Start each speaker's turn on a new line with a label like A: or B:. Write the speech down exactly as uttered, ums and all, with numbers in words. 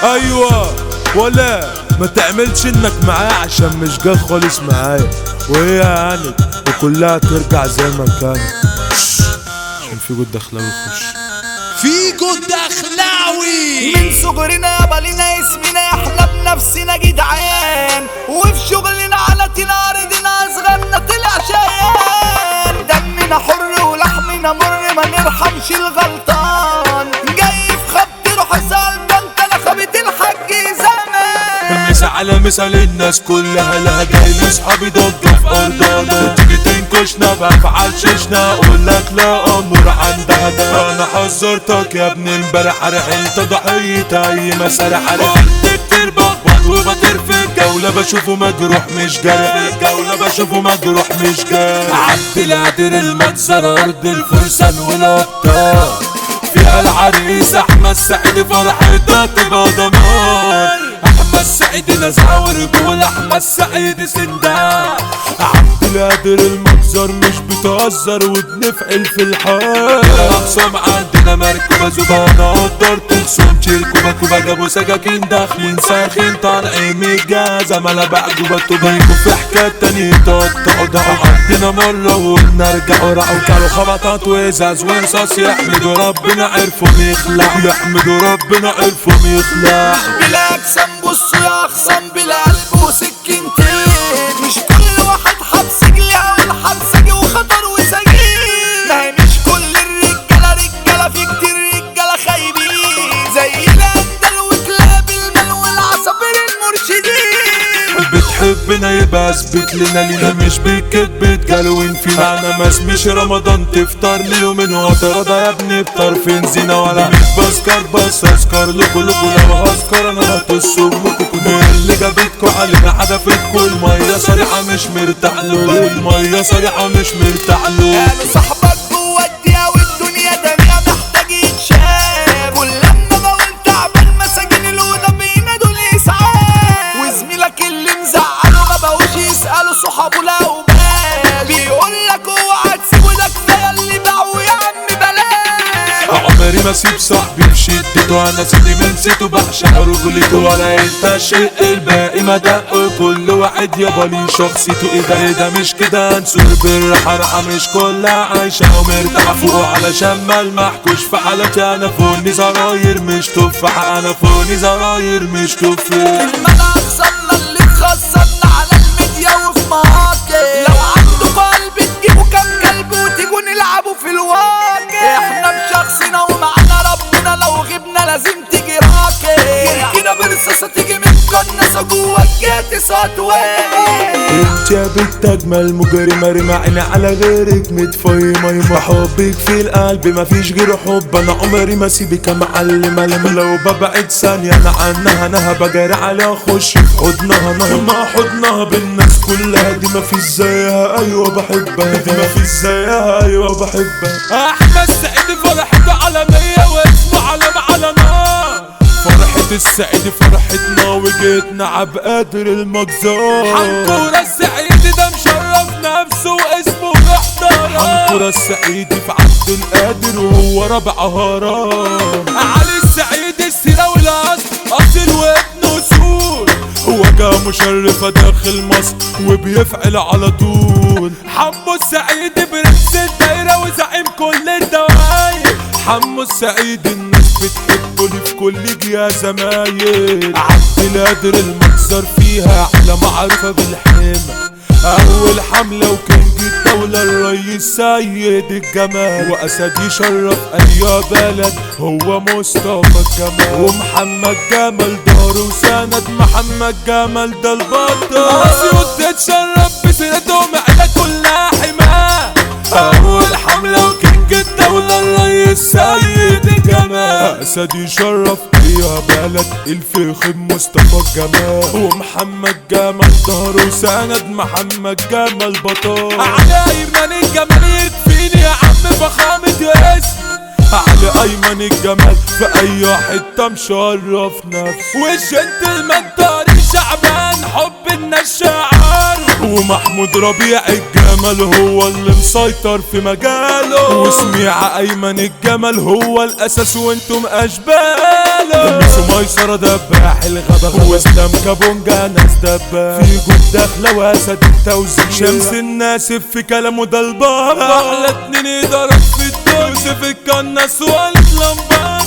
A: ايوه ولا ما تعملش انك معايا عشان مش جاي خالص معايا، وهي هانت وكلها ترجع زي ما كانت. عشان في جود دخلاوي يخش،
B: في جود دخلاوي
C: من صغرنا يابا لينا اسمنا، احنا بنفسنا جدعان، وفي شغلنا على تين ارضنا اصغرنا طلع شيان. دمنا حر ولحمنا مر ما نرحمش الغلطان، جاي في خط روح سلطان تلخبت الحاج زمان.
A: مسا على مثال الناس كلها لها جاي اصحابي ضد في ارضنا، تيجي تنكشنا بافعال ششنا اقول لك لا امور عندها ده. انا حذرتك يا ابن امبارح عارف انت ضحية اي مسار عارف كتير بخبط وبطير في الجولة بشوفه مجروح مش جارح، الجولة بشوفه مجروح مش جارح. عبد القادر المنظر ارض الفرسان والابطال، فيها العريس احمد سعيد فرحتها تبقى دمار. احمد سعيد نزعه ورجول احمد سعيد سندان. عبد القادر المنظر مش بتهزر وبنفعل في الحال. الاقسام عندنا مركبه زبانه قدرت تخصم شركوبه كوبا جابوا سكاكين داخلين ساخين طالعين من الجازه ملا بعجوبه تبيكوا في حكايه تانية تقطعوا دعوا. عندنا مره وبنرجع ورقوا كانوا خبطات وازاز ورصاص يحمدوا ربنا عرفوا يخلعوا، يحمدوا ربنا عرفوا يخلعوا.
C: بالاجسام بصوا يا اخصام بالقلب وسكينتين، مش كل واحد حبس جلع والحبس جو خطر وسجين. ما هي مش كل الرجاله رجاله، في كتير رجاله خايبين زي الاندل وكلاب المال والعصافير المرشدين.
A: بتحبنا يبقى اثبت لنا لينا مش بالكدب تجلون فينا. انا ما اسميش رمضان تفطر لي يومين واترضى يا ابني بطرفين زينة ولا مش بسكر بس اسكر لكم لكم لو هسكر انا هطص امكم. اللي جابتكوا علينا حدفتكوا المية صريحة مش مرتاح له، المية صريحة مش مرتاح له.
C: قالوا صاحبك جوه الدنيا والدنيا دنيا محتاج يتشاف، ولما بقول تعبان مساجين الهدى بينادوا الاسعاف. وزميلك اللي مزعله ما بقوش يسألوا صحابه لو بال، بيقول لك اوعى تسيبه ده كفايه اللي باعوا يا عم بلاش.
A: عمري ما اسيب صاحبي في شدته، انا سيدي من نسيته بعشق رجولته. ولا انت شق الباقي ما دق، كل واحد يابا ليه شخصيته. ايه ده ايه ده مش كده نسور بالراحه راحه، مش كلها عايشه ومرتاحه فوق علشان ما المحكوش في حالتي. انا فوني زراير مش تفاحه، انا فوني زراير مش تفاحه.
C: المنع خسرنا اللي اتخسرنا على الميديا وفي مواقع، لو عنده قلب تجيبوا كام كلب وتيجوا نلعبوا في الواقع. احنا بشخصنا ومعنا ربنا، لو غبنا لازم تيجي راكع. كده برصاصة تيجي من كناسة جوا الجات سطوات.
A: انت يا بنت اجمل مجرمة رمى عيني على غيرك متفيمة يما. حبك في القلب مفيش غير حب، انا عمري ما سيبك يا معلمة. لما لو ببعد ثانية انا عنها انا بجري عليها اخش في حضنها. انا ما حضنها بالناس كلها دي مفيش زيها، ايوه بحبها دي مفيش زيها، ايوه بحبها. احمد سعيد فرحته عالمية واسمه علم على نار. فرحة السعيد فرحتنا وجيتنا عبقادر المجزار. حنكورة السعيد ده مشرف نفسه واسمه محترم. حنكورة السعيد في عبد القادر وهو ربع هرم. علي السعيد السيرة والاصل اصيل وابنه سور. هو جا مشرفة داخل مصر وبيفعل على طول. حمو السعيد برنس الدايرة وزعيم كل الدواير. حمو السعيد الناس بتحبه لي في كل جهة زمايل. عبد القادر المنظر فيها على معرفة بالحمى. أول حملة وكينج الدولة الرئيس سيد الجمال. وأسد يشرف أي بلد هو مصطفى الجمال. ومحمد جمال دار وسند محمد جمال ده البطل. أسيوط تتشرف بسيرتهم عيلة كلها حماه. أول حملة وكينج الدولة الرئيس سيد الجمال. أسد يشرف يا بلد الفخم مصطفى الجمال. ومحمد جمال ظهر وسند محمد جمال بطال. على ايمن الجمال يكفيني يا عم فخامة اسم. على ايمن الجمال في اي حتة مشرف نفسه. والجنتلمان طارق شعبان حب الناس شعار. ومحمود ربيع الجمال جمال هو اللي مسيطر في مجاله، وسميع ايمن الجمل هو الاساس وانتم اشباله. ميسو ميسرة دباح الغابة واسلام كابونجا ناس دباح، في جود داخلة واسد التوزيع، شمس الناسف في كلامه ده البابا، احلى اتنين يضرب في الدنيا يوسف الكناس واللمبة.